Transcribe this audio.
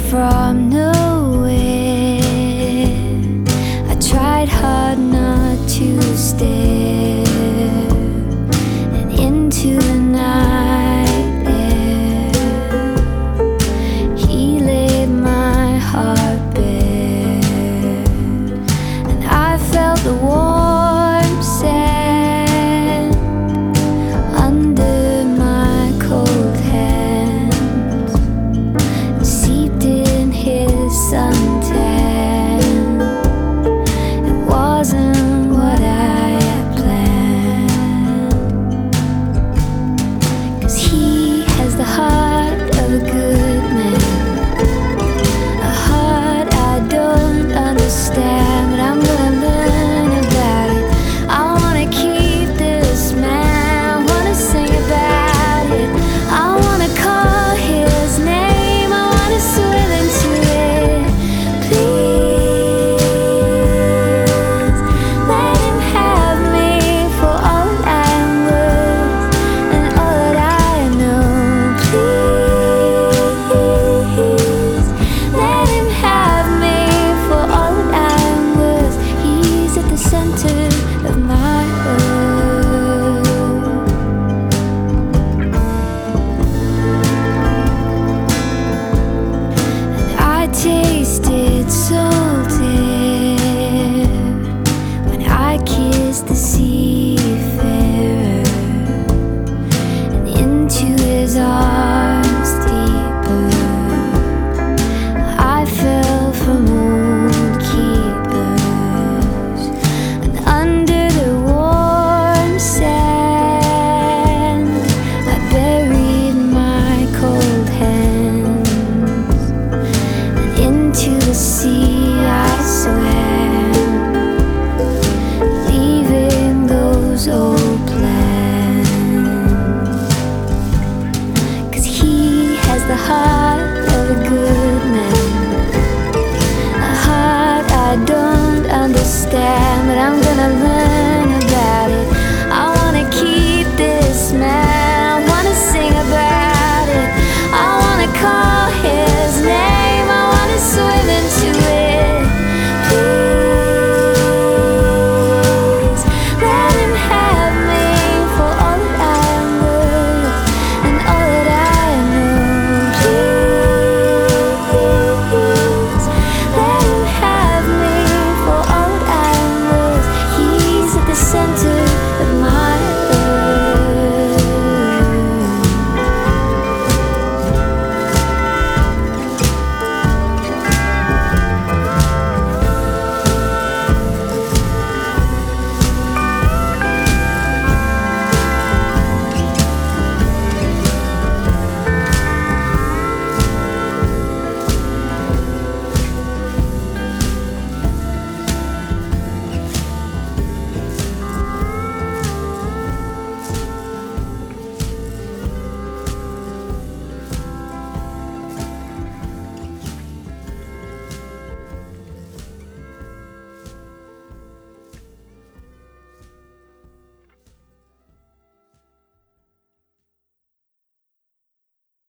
from nowhere. I tried hard not to stare and into the night air. He laid my heart bare, and I felt the warm sand under my cold hands, seeped in his suntan. It wasn't what I had planned, 'cause he has the heart of a good man, a heart I don't understand, but I'm gonna learn about it. I wanna keep this man, wanna sing about it. I wanna call his name, I wanna swim into it. Please let him have me for all I'm worth and all that I know. Please let him have me for all that I'm worth. He's at the center of my world. I tasted salted when I kissed the seafarer, and into his arms deeper I fell from old keepers, and under the warm sand I buried my cold hands, and into the sea I swam, leaving those old plans. 'Cause he has the heart of a good